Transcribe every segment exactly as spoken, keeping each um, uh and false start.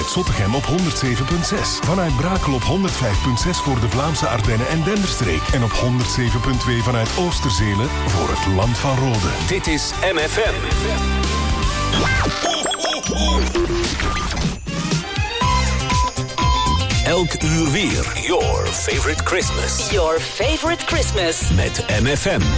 vanuit Zottegem op honderd zeven komma zes. Vanuit Brakel op honderd vijf komma zes voor de Vlaamse Ardennen en Denderstreek. En op honderd zeven komma twee vanuit Oosterzelen voor het Land van Rode. Dit is M F M. Elk uur weer. Your favorite Christmas. Your favorite Christmas. Met M F M.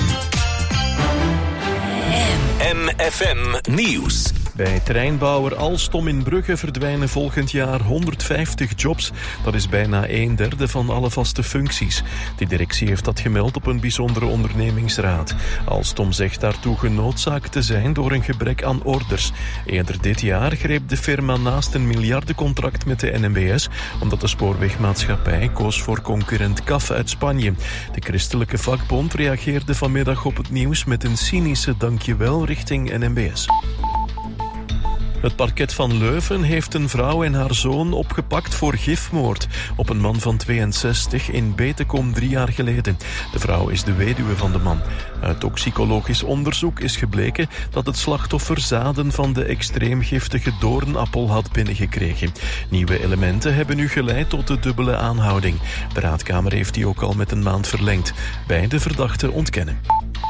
M F M Nieuws. Bij treinbouwer Alstom in Brugge verdwijnen volgend jaar honderdvijftig jobs. Dat is bijna een derde van alle vaste functies. De directie heeft dat gemeld op een bijzondere ondernemingsraad. Alstom zegt daartoe genoodzaakt te zijn door een gebrek aan orders. Eerder dit jaar greep de firma naast een miljardencontract met de N M B S, omdat de spoorwegmaatschappij koos voor concurrent C A F uit Spanje. De christelijke vakbond reageerde vanmiddag op het nieuws met een cynische dankjewel richting N M B S. Het parket van Leuven heeft een vrouw en haar zoon opgepakt voor gifmoord op een man van tweeënzestig in Betekom drie jaar geleden. De vrouw is de weduwe van de man. Uit toxicologisch onderzoek is gebleken dat het slachtoffer zaden van de extreem giftige doornappel had binnengekregen. Nieuwe elementen hebben nu geleid tot de dubbele aanhouding. De raadkamer heeft die ook al met een maand verlengd. Beide verdachten ontkennen.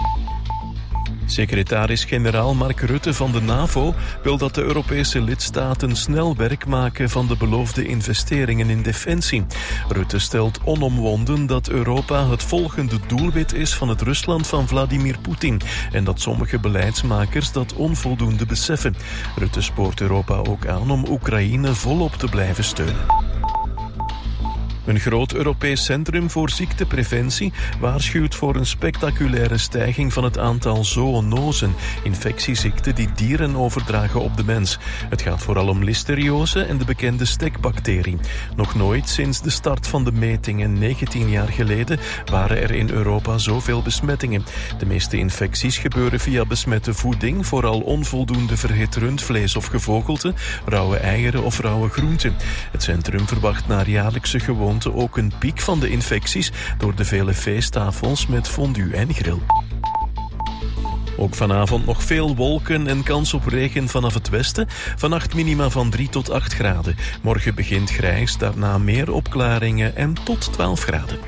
Secretaris-generaal Mark Rutte van de NAVO wil dat de Europese lidstaten snel werk maken van de beloofde investeringen in defensie. Rutte stelt onomwonden dat Europa het volgende doelwit is van het Rusland van Vladimir Poetin en dat sommige beleidsmakers dat onvoldoende beseffen. Rutte spoort Europa ook aan om Oekraïne volop te blijven steunen. Een groot Europees centrum voor ziektepreventie waarschuwt voor een spectaculaire stijging van het aantal zoonosen, infectieziekten die dieren overdragen op de mens. Het gaat vooral om listeriose en de bekende stekbacterie. Nog nooit sinds de start van de metingen negentien jaar geleden waren er in Europa zoveel besmettingen. De meeste infecties gebeuren via besmette voeding, vooral onvoldoende verhit rundvlees of gevogelte, rauwe eieren of rauwe groenten. Het centrum verwacht naar jaarlijkse gewoonten ook een piek van de infecties door de vele feesttafels met fondue en grill. Ook vanavond nog veel wolken en kans op regen vanaf het westen. Vannacht minima van drie tot acht graden. Morgen begint grijs, daarna meer opklaringen en tot twaalf graden.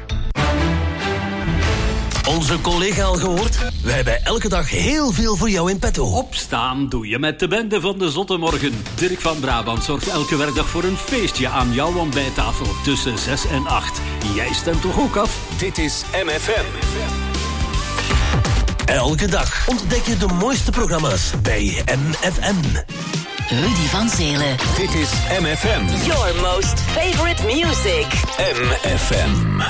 Onze collega al gehoord? Wij hebben elke dag heel veel voor jou in petto. Opstaan doe je met de bende van de Zotte Morgen. Dirk van Brabant zorgt elke werkdag voor een feestje aan jouw ontbijttafel tussen zes en acht. Jij stemt toch ook af? Dit is M F M. Elke dag ontdek je de mooiste programma's bij M F M. Rudy van Zelen. Dit is M F M. Your most favorite music. M F M.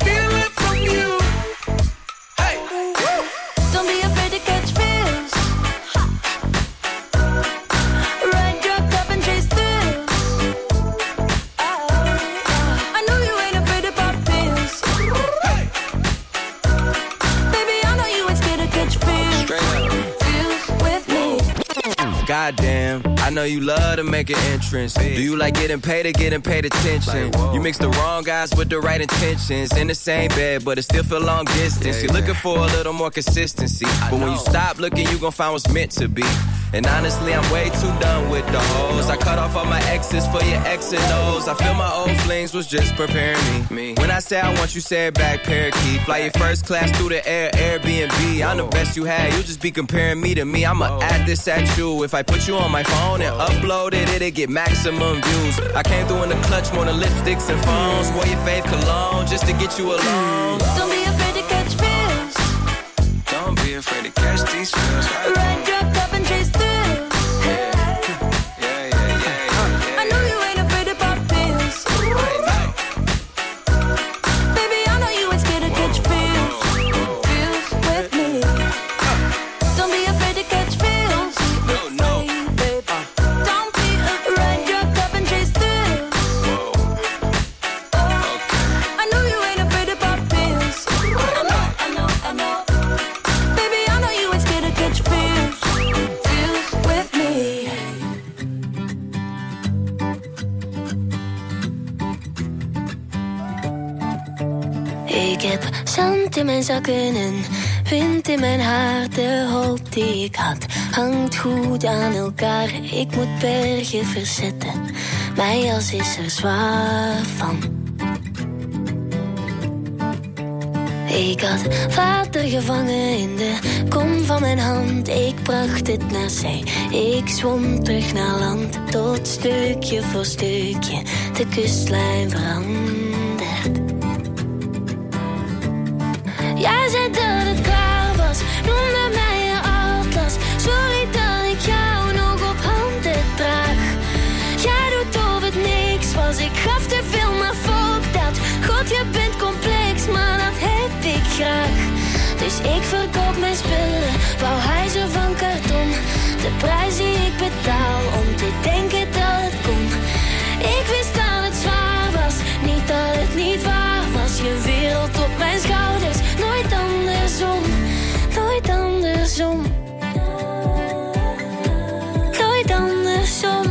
Don't be afraid to catch feels. feels, feels with me. Goddamn, I know you love to make an entrance. Do you like getting paid or getting paid attention? You mix the wrong guys with the right intentions. In the same bed, but it still feel long distance. You're looking for a little more consistency. But when you stop looking, you gon' find what's meant to be. And honestly, I'm way too done with the hoes. I cut off all my exes for your X and O's. I feel my old flings was just preparing me. When I say I want you, say it back, parakeet. Fly your first class through the air, Airbnb. I'm the best you had, you just be comparing me to me. I'ma add this at you. If I put you on my phone and upload it, it'll get maximum views. I came through in the clutch more than lipsticks and phones. Wore your fave cologne just to get you alone. Don't be afraid to catch feels. Don't be afraid to catch these feels. Ride your cup and chase through. Zand in mijn zakken en wind in mijn haar. De hoop die ik had hangt goed aan elkaar. Ik moet bergen verzetten, mijn jas is er zwaar van. Ik had water gevangen in de kom van mijn hand. Ik bracht het naar zee, ik zwom terug naar land. Tot stukje voor stukje de kustlijn verandert. Jij zei dat het klaar was, noemde mij je atlas. Sorry dat ik jou nog op handen draag. Jij doet of het niks was, ik gaf te veel, maar fuck dat. God, je bent complex, maar dat heb ik graag. Dus ik verkoop mijn spullen, bouw huizen van karton. De prijs die ik betaal om te denken dat het kon. Ik wist dat het zwaar was, niet dat het niet waar was. Je wereld op mijn schouders, nooit andersom, nooit andersom. Nooit andersom.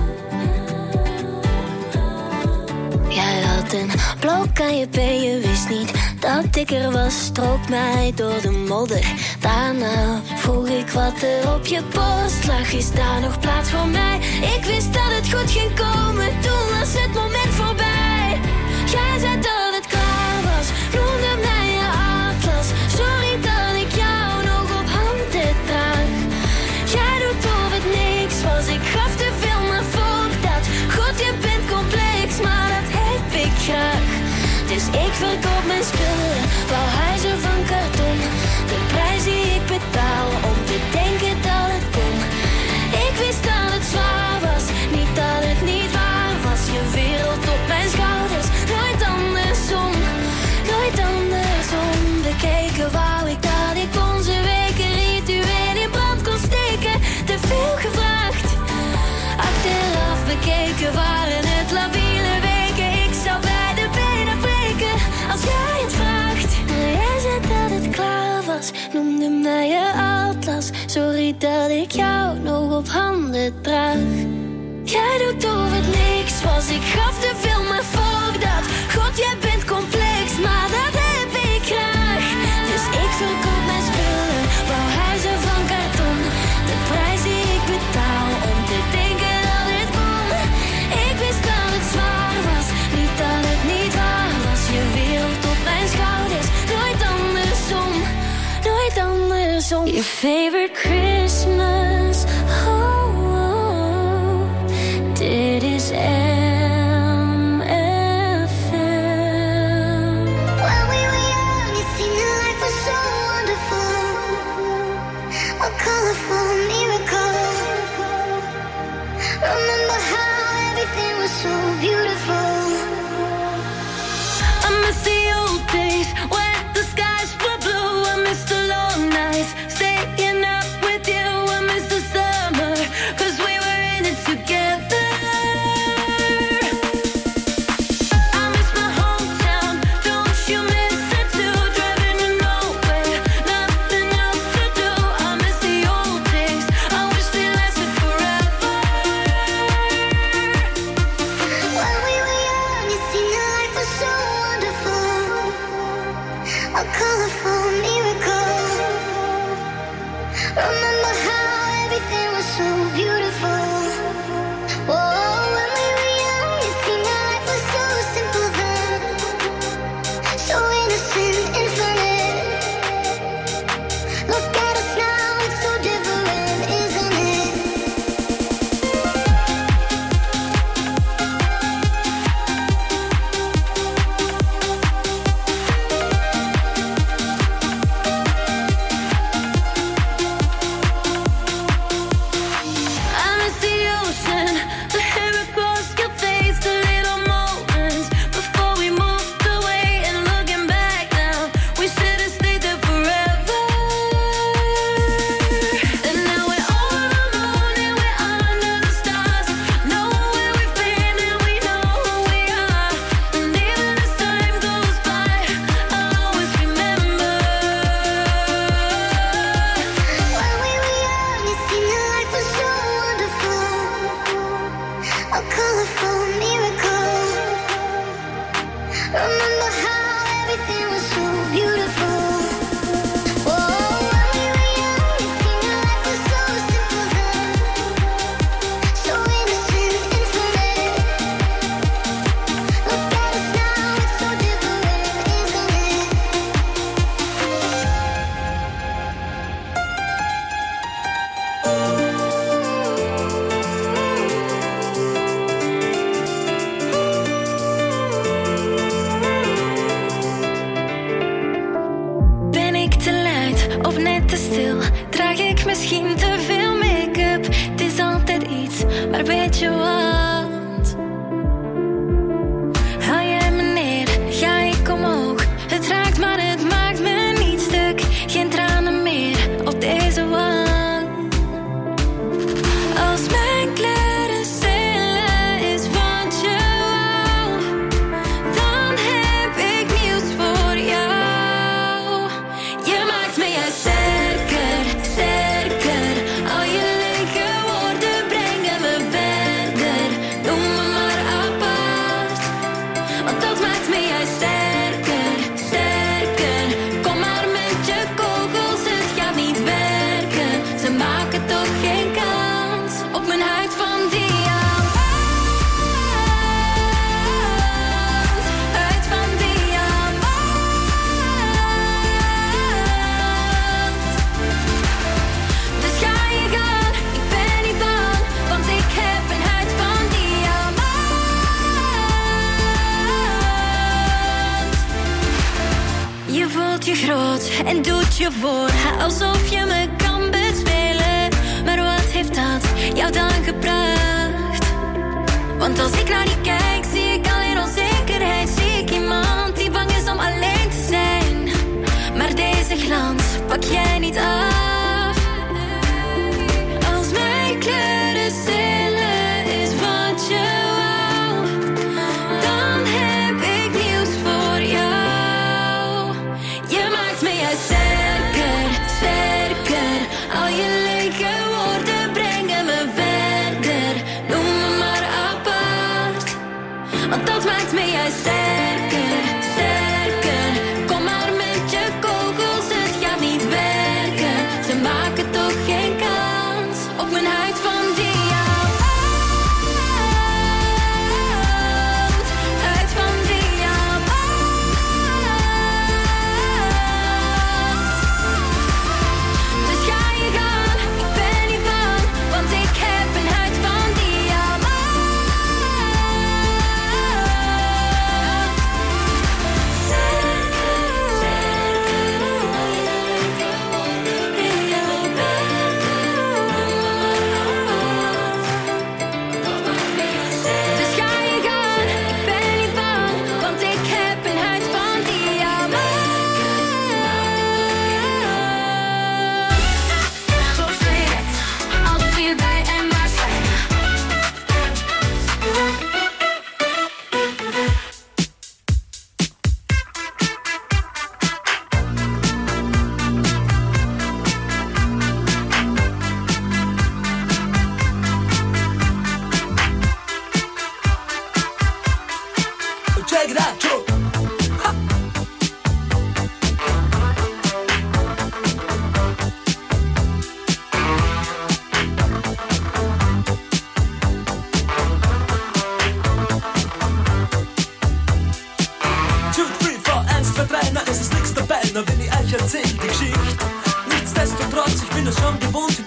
Jij had een blok aan je been, je wist niet dat ik er was. Strook mij door de modder, daarna vroeg ik wat er op je post lag. Is daar nog plaats voor mij? Ik wist dat het goed ging komen, toen was het moment voorbij. Jij zei dat het klaar was, noemde mij je atlas. Sorry dat ik jou nog op handen draag. Jij doet of het niks was, ik gaf te veel, maar fuck dat. God, je bent complex, maar dat heb ik graag. Dus ik verkoop mijn spullen, bouw huizen van karton. De prijs die ik betaal om te denken dat het kon. Ik wist dat het zwaar was, niet dat het niet waar was. Je wereld op mijn schouders, nooit andersom, nooit andersom. Bekeken wou ik dat ik onze weken ritueel in brand kon steken. Te veel gevraagd, achteraf bekeken waren het labiele weken. Ik zou bij de benen breken als jij het vraagt. Jij zei dat het klaar was, noemde mij je atlas. Sorry dat ik jou nog op handen draag. Jij doet of het niks was, ik gaf te veel, maar fuck dat. God, jij bent complex, maar dat heb ik graag. Dus ik verkoop mijn spullen, bouw huizen van karton. De prijs die ik betaal om te denken dat het kon. Ik wist dat het zwaar was, niet dat het niet waar was. Je wereld op mijn schouders, nooit andersom, nooit andersom. Your favorite Christmas, oh, oh. Dit is M F M. When we were young, it seemed that life was so wonderful. A colorful miracle. Remember how everything was so beautiful. I miss the old days when the skies were blue. I miss the long nights staying up with you. I miss Remember how everything was so beautiful. Whoa, when we were young, it seemed that life was so simple then. So innocent, infinite. Look at us now, it's so different, isn't it? I miss the ocean, the miracles still face the little moments before we moved away. And looking back now, we should have stayed there forever. And now we're over the moon and we're under the stars. Know where we've been and we know who we are. And even as time goes by, I'll always remember. When we were young, it seemed that life was so wonderful. A colorful miracle. Remember how everything was so beautiful. Whoa, when we were young, it seemed that life was so simple then. So innocent, infinite. Look at us now, it's so different, isn't it? Ben ik te luid of net te stil? Draag ik misschien te veel make-up? Het is altijd iets, maar weet je wat? Haal jij me neer, ga ik omhoog. Het raakt, maar het maakt me niet stuk. Geen tranen meer op deze wang. Als mijn kleuren stelen is wat je wou, dan heb ik nieuws voor jou. Je maakt me juist sterker, sterker. Al je lege woorden brengen me verder. Noem me maar apart, want dat maakt me juist sterker, sterker. Kom maar met je kogels, het gaat niet werken. Ze maken toch geen kans op mijn huid van diamant. Huid van diamant. Dus ga je gaan, ik ben niet bang, want ik heb een huid van diamant. Je voelt je groot en doet je voor, alsof je me kan bespelen. Maar wat heeft dat jou dan gebracht? Want als ik naar je kijk, zie ik alleen onzekerheid. Zie ik iemand die bang is om alleen te zijn. Maar deze glans pak jij niet af. Als mijn kleuren stelen is wat je wou, dan heb ik nieuws voor jou. Je maakt me juist sterker, sterker. Al je lege woorden brengen me verder. Noem me maar apart, want dat maakt me juist sterker, sterker. Kom maar met je kogels, het gaat niet werken. Ze maken toch geen kans op mijn huid van diamant. Huid van diamant. Dus ga je gaan, ik ben niet bang, want ik heb een huid van diamant. Sterker, sterker.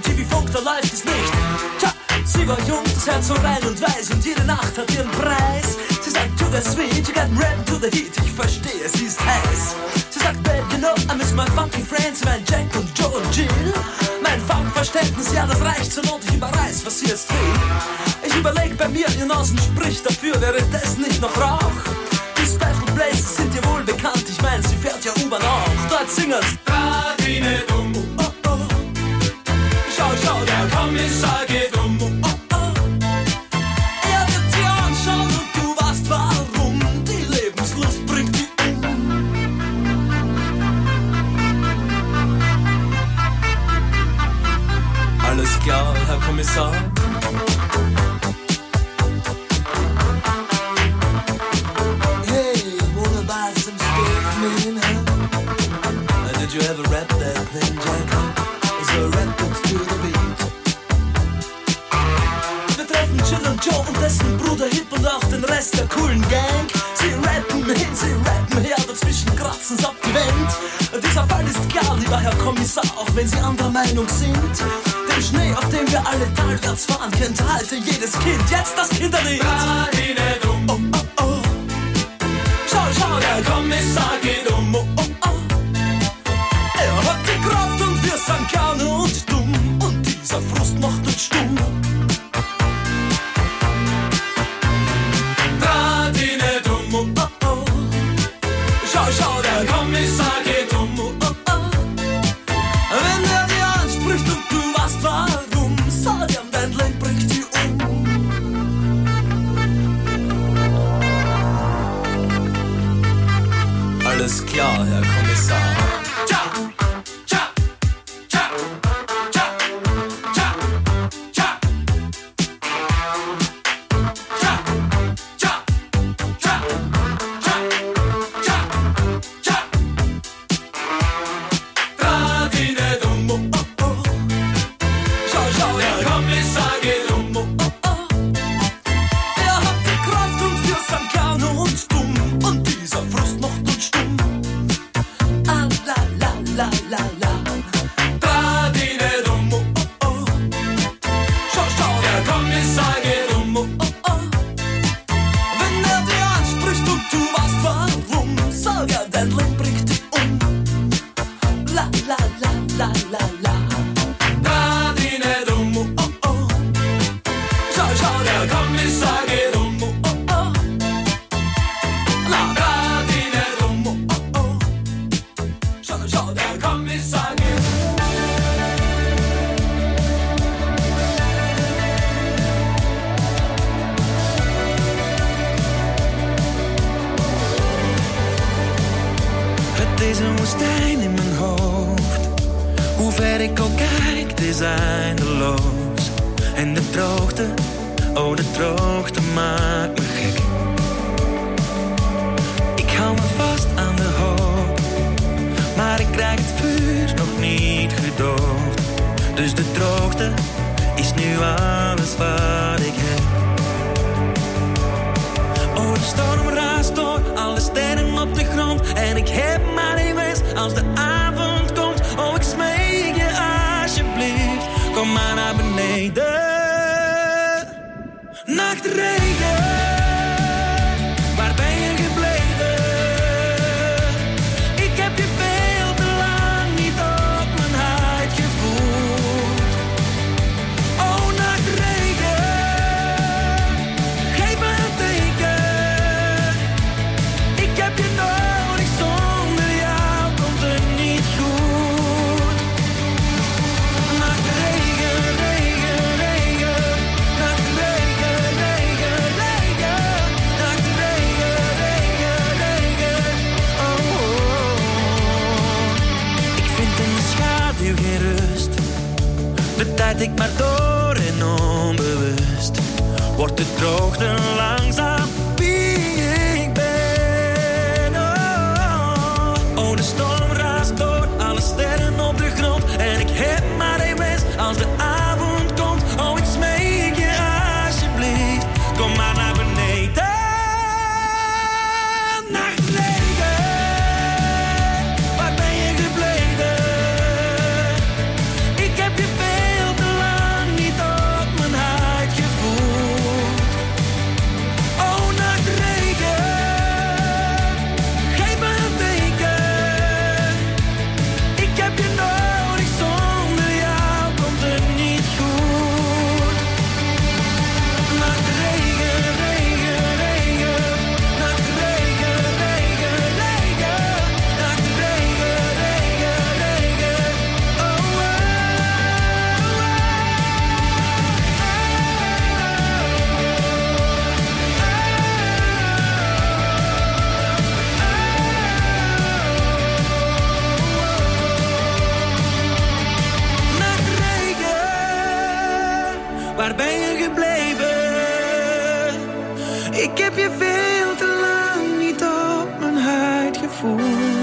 T V-Funk, da läuft es nicht. Tja, sie war jung, das Herz so rein und weiß und jede Nacht hat ihren Preis. Sie sagt, to the sweet, you got rap to the heat. Ich verstehe, sie ist heiß. Sie sagt, babe, you know, I miss my funky friends, mein Jack und Joe und Jill. Mein Funkverständnis, ja, das reicht zur Not, ich überreiß, was sie jetzt will. Ich überleg bei mir, ihr Nasen spricht dafür, wäre das nicht noch Rauch? Die Special Places sind dir wohl bekannt, ich mein, sie fährt ja U-Bahn auch. Dort singen's Radine dumm, oh, oh. Schau, schau, der Kommissar geht um, oh, oh. Er wird dir anschauen und du weißt warum, die Lebenslust bringt die um. Alles klar, Herr Kommissar? Did you ever rap that thing, Jack? So rap it to the beat. Wir treffen Jill und Joe und dessen Bruder Hip und auch den Rest der coolen Gang. Sie rappen hin, sie rappen her, dazwischen kratzen's ab die Wand. Dieser Fall ist klar, lieber Herr Kommissar, auch wenn Sie anderer Meinung sind. Den Schnee, auf dem wir alle talwärts fahren, kennt heute jedes Kind. Jetzt das Kinderlied. Radine dumm, oh, oh, oh. Schau, schau, der Kommissar geht um, oh, oh, oh. Er hat die Kraft und wir sind gerne und dumm. Und dieser Frust macht uns stumm. Radine dumm, oh, oh, oh. Schau, schau, der Kommissar geht um, oh, oh, oh. Wenn er dir anspricht und du weißt warum, sag ihm, dein Leben bringt die um. Alles klar, Herr Kommissar. Tja, tja, tja, tja, tja, tja. Tja, tja, tja, tja, tja, tja. Radine dumm, oh, oh, oh. Schau, schau, der Kommissar geht um, oh, oh, oh. Er hat die Kraft und wir sind gerne und dumm. Und dieser Frust macht uns stumm. Ah, la, la, la, la, la. Radine dumm, oh, oh, oh. Schau, schau, der Kommissar geht um, oh, oh, oh. Wenn er dir anspricht und du weißt warum, sag er, dein Leben bringt dich um. La, la, la, la, la, la. Radine dumm, oh, oh, oh. Schau, schau, der Kommissar geht um, oh, oh, oh. La, Radine dumm, oh, oh, oh. Schau, schau, der Kommissar geht um. Het is een woestijn in mijn hoofd. Hoe ver ik ook kijk, het is eindeloos. En de droogte, oh de droogte maakt me gek. Ik hou me vast aan de hoop, maar ik krijg het vuur nog niet gedoofd. Dus de droogte is nu alles wat ik heb. Oh, de storm raast door, alle sterren op de grond. En ik heb maar één wens als de avond komt. Oh, ik smeek je alsjeblieft, kom maar naar beneden. Nachtregen, waar ben je gebleven? Ik heb je veel te lang niet op mijn huid gevoeld. Oh, nachtregen, geef me een teken. Ik heb je nodig, zonder jou komt het niet goed. Nachtregen, regen, regen. Nachtregen, regen, regen. Nachtregen, regen, regen. Oh, oh, oh. Ik vind in de schaduw geen rust. De tijd ik maar door en onbewust. Wordt de droogte langzaam wie ik ben. Oh, oh, de storm raast door, alle sterren op de grond. En ik heb maar één wens als de avond komt. Oh, ik smeek je alsjeblieft, kom maar naar beneden. Nachtregen, waar ben je gebleven? Ik heb je veel te gebleven. Ik heb je veel te lang niet op mijn huid gevoeld.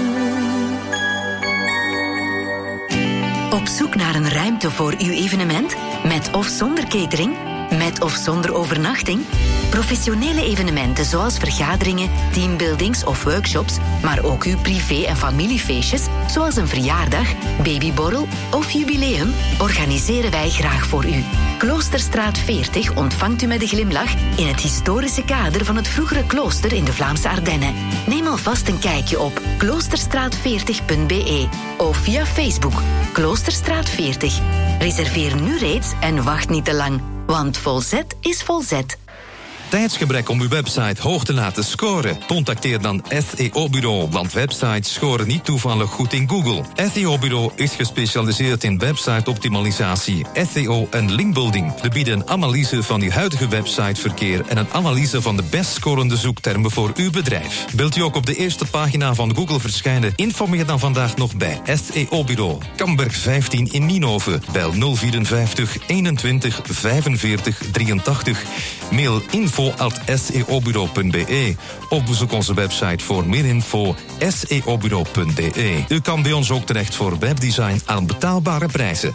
Op zoek naar een ruimte voor uw evenement? Met of zonder catering? Met of zonder overnachting? Professionele evenementen zoals vergaderingen, teambuildings of workshops, maar ook uw privé- en familiefeestjes, zoals een verjaardag, babyborrel of jubileum, organiseren wij graag voor u. Kloosterstraat veertig ontvangt u met een glimlach in het historische kader van het vroegere klooster in de Vlaamse Ardennen. Neem alvast een kijkje op kloosterstraat veertig punt b e of via Facebook Kloosterstraat veertig. Reserveer nu reeds en wacht niet te lang, want volzet is volzet. Tijdsgebrek om uw website hoog te laten scoren? Contacteer dan S E O-bureau, want websites scoren niet toevallig goed in Google. S E O-bureau is gespecialiseerd in website-optimalisatie, S E O en linkbuilding. We bieden een analyse van uw huidige websiteverkeer en een analyse van de best scorende zoektermen voor uw bedrijf. Wilt u ook op de eerste pagina van Google verschijnen? Informeer dan vandaag nog bij S E O-bureau. Kamberg vijftien in Nienhoven. Bel nul vierenvijftig eenentwintig vijfenveertig drieëntachtig. Mail info at s e o bureau punt b e of bezoek onze website voor meer info s e o bureau punt b e. U kan bij ons ook terecht voor webdesign aan betaalbare prijzen.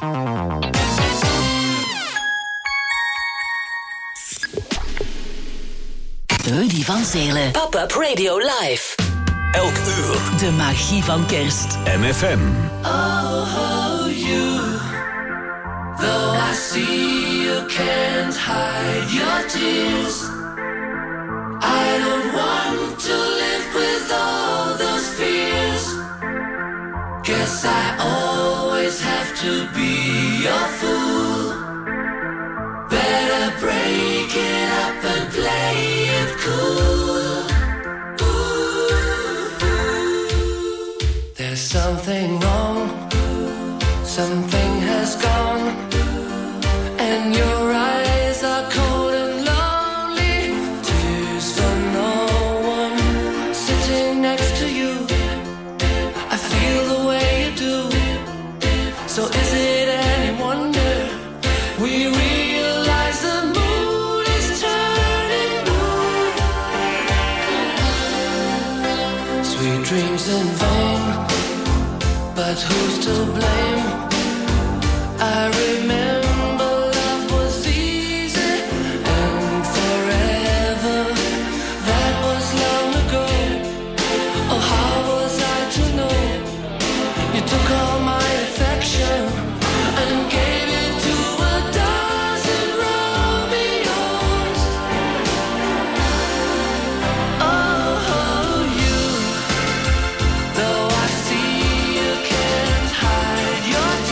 Rudy van Zelen. Pop-up Radio Live. Elk uur. De magie van kerst. M F M. Oh, you. Though I see you can't hide your tears. I don't want to live with all those fears. Guess I always have to be your fool. Better break it up and play it cool. Ooh, there's something wrong. Something has gone. And your eyes are cold and lonely. Tears for no one sitting next to you. I feel the way you do. So is it any wonder we realize the mood is turning blue? Sweet dreams in vain, but who's to blame? I remember love was easy and forever. That was long ago. Oh, how was I to know? You took all my affection and gave it to a dozen Romeos. Oh, you. Though I see you can't hide your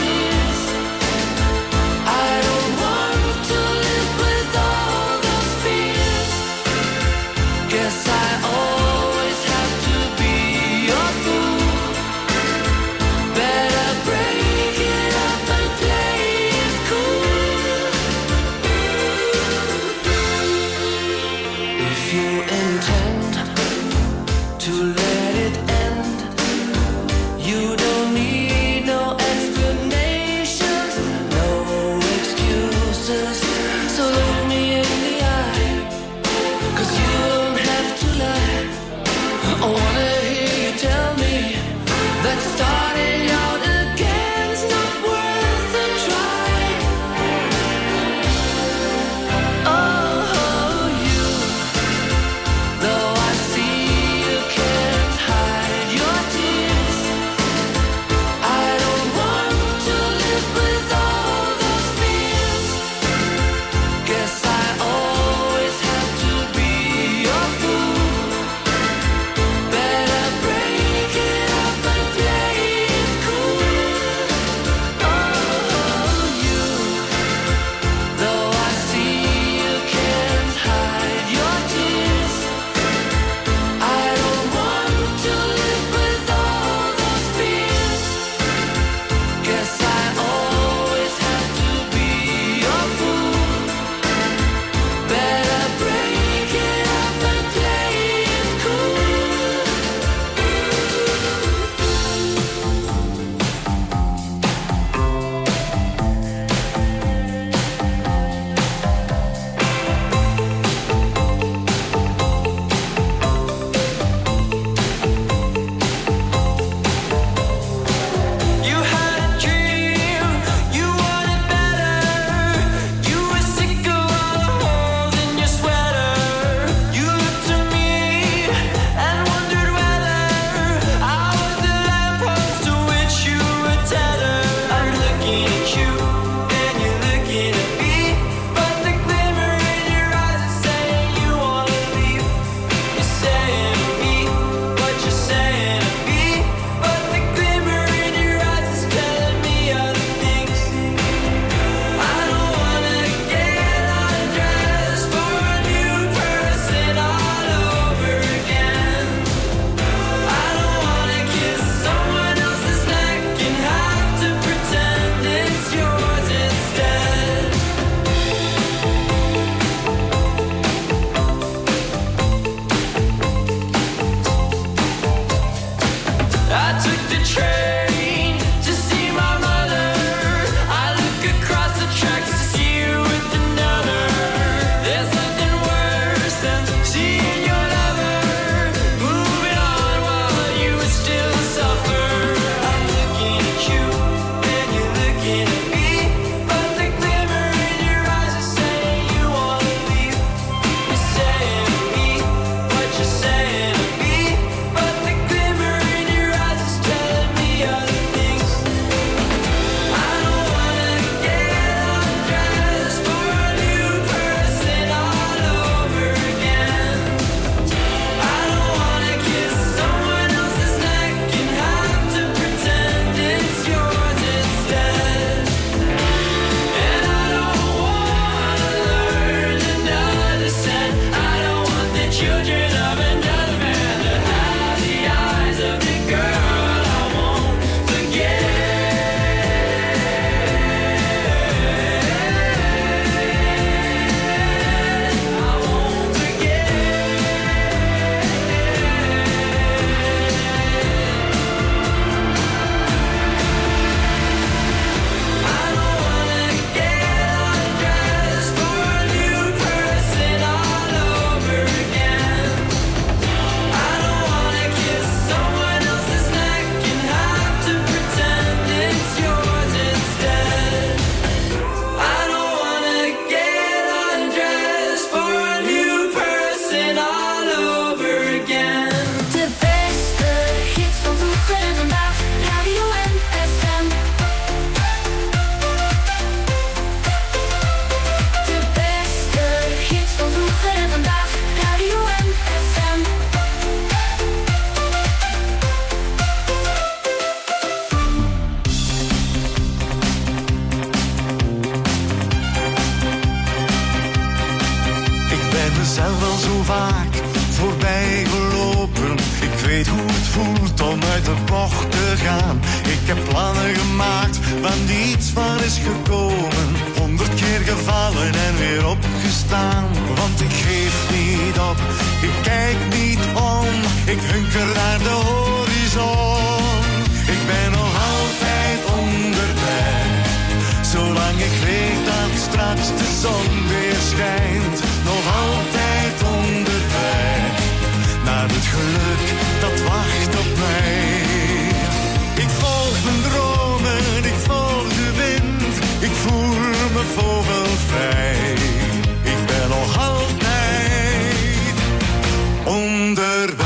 zelf al zo vaak voorbij gelopen. Ik weet hoe het voelt om uit de bocht te gaan. Ik heb plannen gemaakt waar niets van is gekomen. Honderd keer gevallen en weer opgestaan. Want ik geef niet op, ik kijk niet om. Ik hunker naar de horizon. Ik ben nog altijd onderweg. Zolang ik weet dat straks de zon weer schijnt. Nog altijd onderweg. Naar het geluk dat wacht op mij. Ik volg mijn dromen, ik volg de wind. Ik voel me vogelvrij. Ik ben nog altijd onderweg.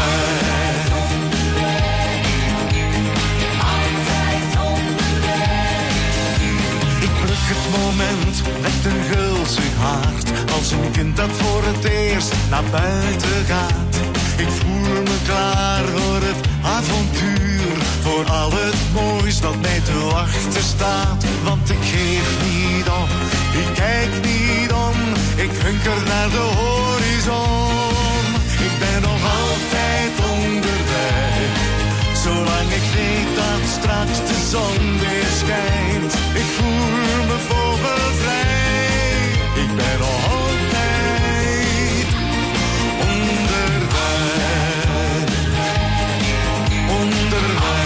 Het moment met een gulzig hart. Als een kind dat voor het eerst naar buiten gaat. Ik voel me klaar voor het avontuur. Voor al het moois dat mij te wachten staat. Want ik geef niet op, ik kijk niet om. Ik hunker naar de horizon. Ik ben nog altijd onderweg. Zolang ik weet dat straks de zon weer schijnt. Ik voel me vogelvrij. Ik ben nog altijd onderweg. Onderweg.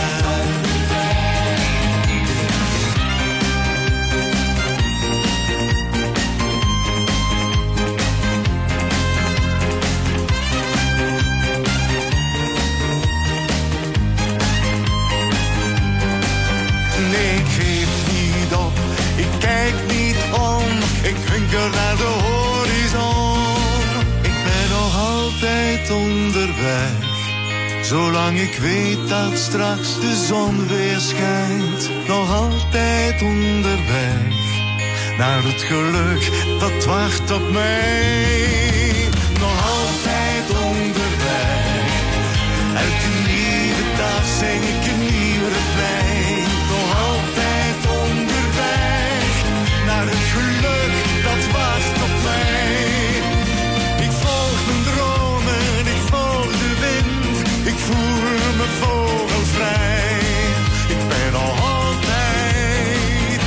Nee, ik geef niet op, ik kijk niet om, ik hunker naar de horizon. Ik ben nog altijd onderweg, zolang ik weet dat straks de zon weer schijnt. Nog altijd onderweg, naar het geluk dat wacht op mij. Nog altijd onderweg, elke nieuwe dag zing ik een nieuw refrein. Nog altijd onderweg, naar het geluk dat wacht op mij. Ik volg mijn dromen, ik volg de wind. Ik voel me vogelvrij. Ik ben nog altijd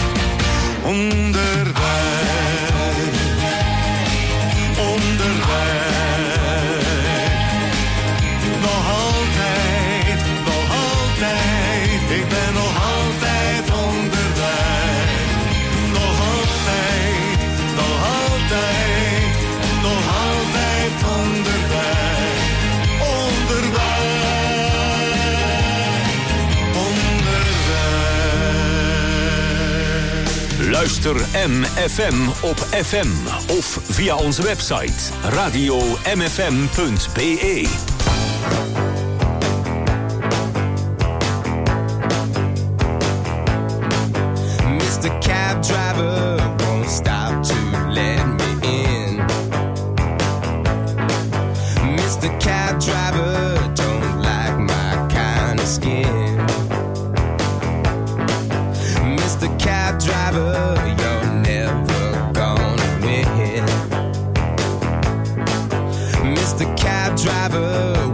onderweg. Onderweg. Nog altijd, nog altijd. Ik ben nog altijd onderweg. Nog altijd, nog altijd. Nog altijd onderweg. Onderweg. Onderweg. Luister M F M op F M of via onze website radio m f m punt b e. Mister Cab Driver won't stop to let me in. Mister Cab Driver don't like my kind of skin. Mister Cab Driver, you're never gonna win. Mister Cab Driver,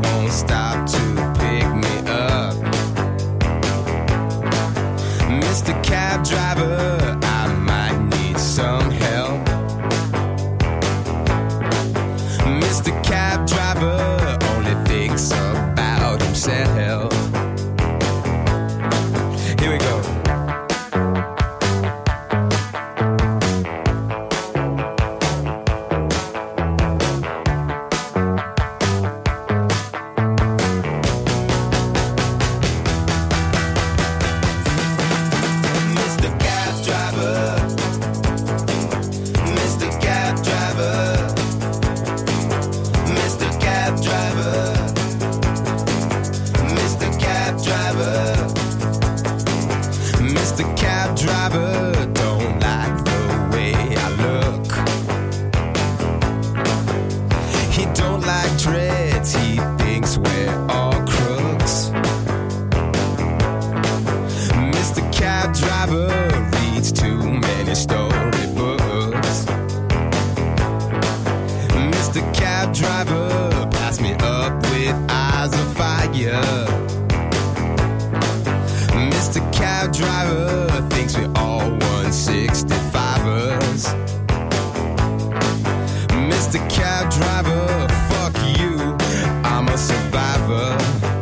Mister Cab Driver, fuck you, I'm a survivor.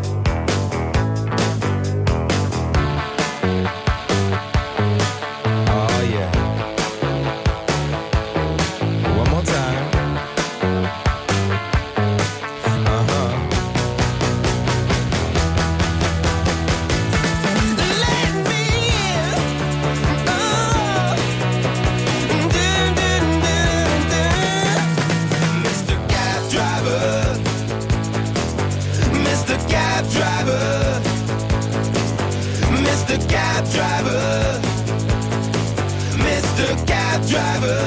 Oh yeah. One more time. Uh-huh. Let me in. Oh. Dun, dun, dun, dun. Mister Cab Driver, Mister Cab Driver, Mister Cab Driver, Mister Cab Driver.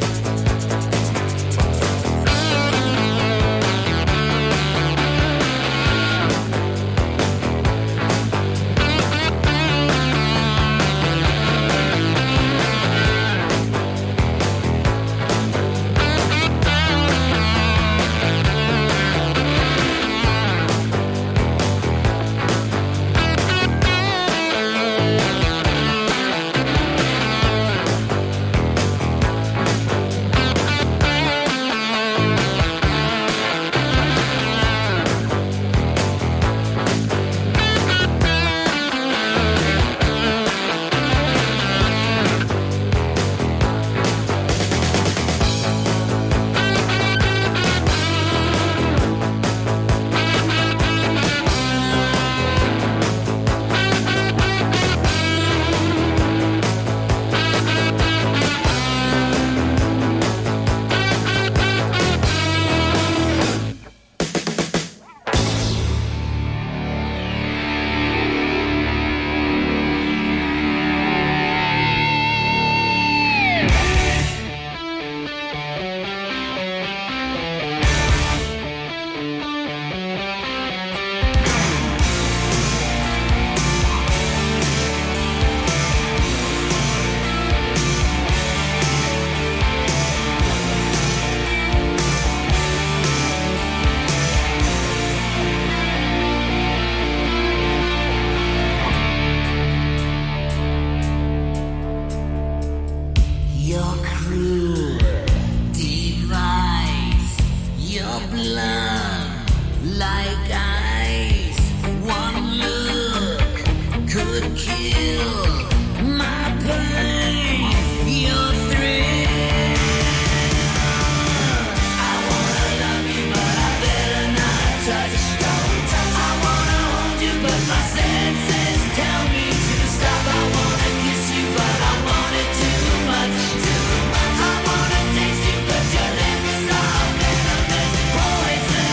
Your cruel device, your blood like ice. One look could kill my pain. Your thrill. I wanna love you, but I better not touch. I wanna hold you, but my senses tell me to stop. I wanna kiss you, but I want it too much. I wanna taste you, but your lips are venomous poison.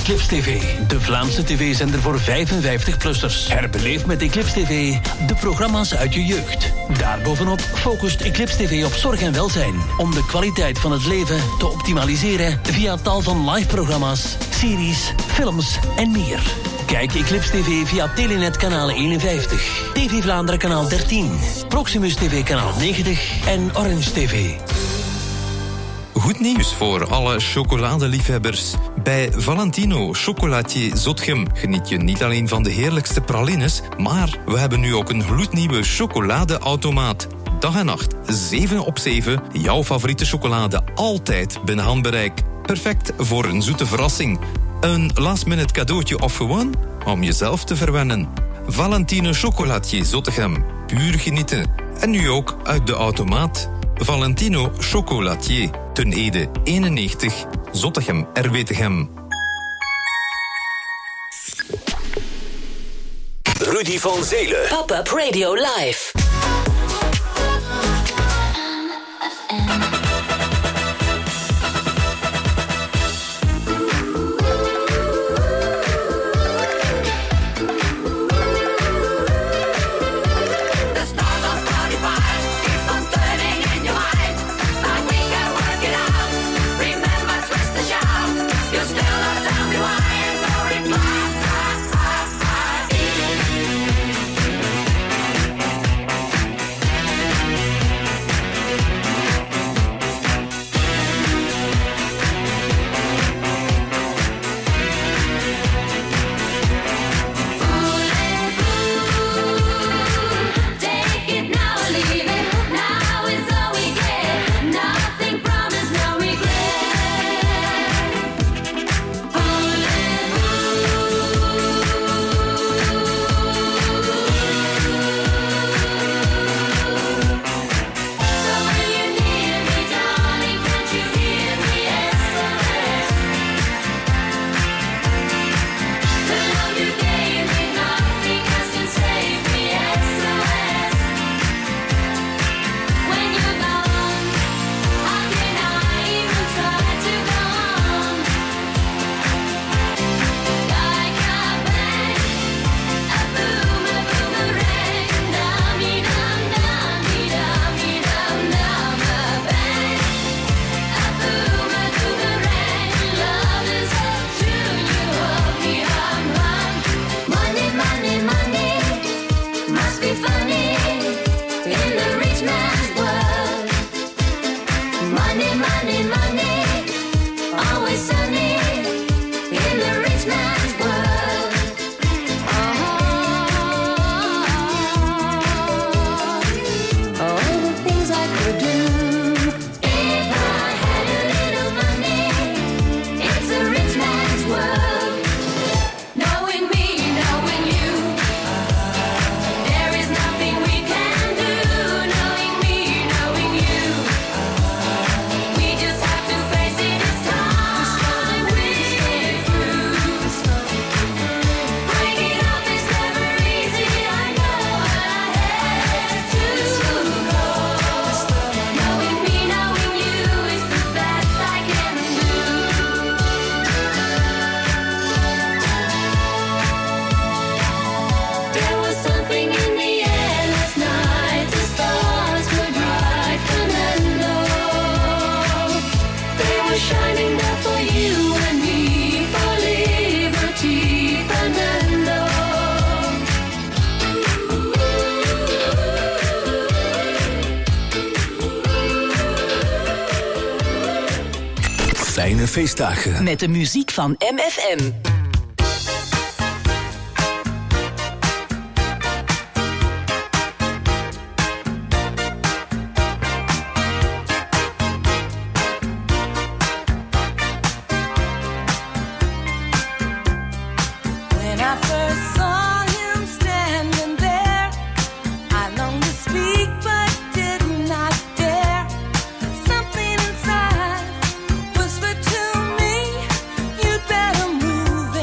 Eclipse T V, de Vlaamse tv-zender voor vijfenvijftig-plussers. Herbeleef met Eclipse T V de programma's uit je jeugd. Daarbovenop focust Eclipse T V op zorg en welzijn, om de kwaliteit van het leven te optimaliseren via tal van live-programma's, series, films en meer. Kijk Eclipse T V via Telenet kanaal eenenvijftig, T V Vlaanderen kanaal dertien, Proximus T V kanaal negentig en Orange T V. Goed nieuws voor alle chocoladeliefhebbers. Bij Valentino Chocolatier Zotgem geniet je niet alleen van de heerlijkste pralines, maar we hebben nu ook een gloednieuwe chocoladeautomaat. Dag en nacht, zeven op zeven, jouw favoriete chocolade altijd binnen handbereik. Perfect voor een zoete verrassing. Een last-minute cadeautje of gewoon om jezelf te verwennen. Valentino Chocolatier Zottegem. Puur genieten. En nu ook uit de automaat. Valentino Chocolatier. Ten Ede eenennegentig. Zottegem R W Tegem. Rudy van Zelen. Pop-up Radio Live. Fijne feestdagen. Met de muziek van M F M. Something inside whispered to me, you'd better move.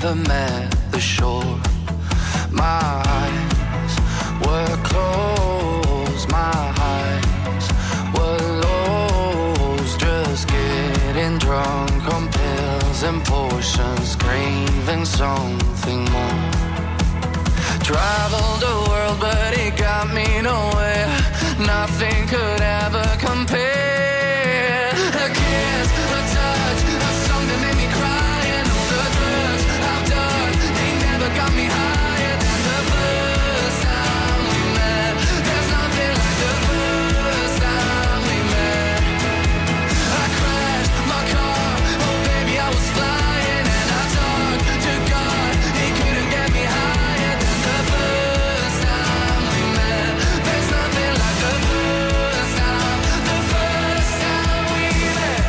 never met the shore. My eyes were closed, my eyes were lost, just getting drunk on pills and potions, craving something more. Traveled the world but it got me nowhere, nothing could ever compare. A kiss, a touch, a song that made me cry, and all the drugs I've done, they never got me higher than the first time we met. There's nothing like the first time we met. I crashed my car, oh baby I was flying, and I talked to God, he couldn't get me higher than the first time we met. There's nothing like the first time, the first time we met.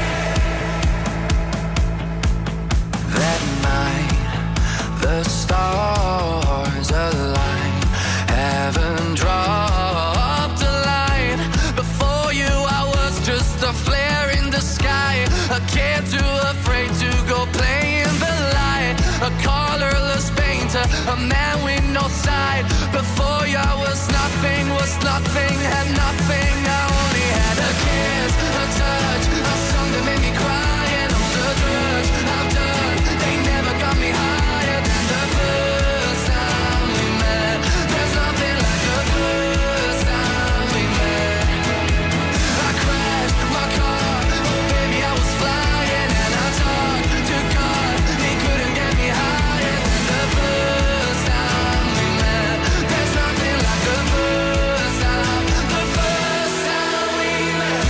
That night, the stars aligned, heaven dropped a line. Before you I was just a flare in the sky, a kid too afraid to go play in the light, a colorless painter, a man with no side. Before you I was nothing, was nothing, had nothing. I only had a kiss, a touch, a song that made me cry, and all the drugs I've done, they never got me higher than the first time we met. There's nothing like the first time we met. I crashed my car, oh baby I was flying, and I talked to God, he couldn't get me higher than the first time we met. There's nothing like the first time, the first time we met.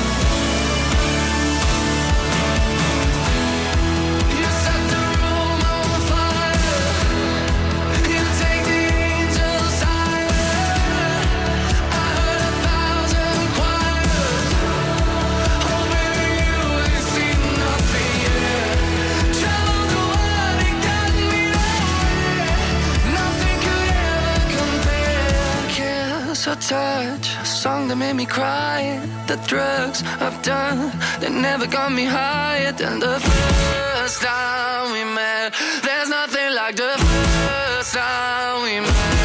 You set the room on fire, you take the angels higher. I heard a thousand choirs, oh baby you ain't seen nothing yet. Traveled the world, it got me nowhere, nothing could ever compare. Kiss, a touch, a song that made me cry, the drugs I've done, they never got me higher than the first time we met. There's nothing like the first time we met.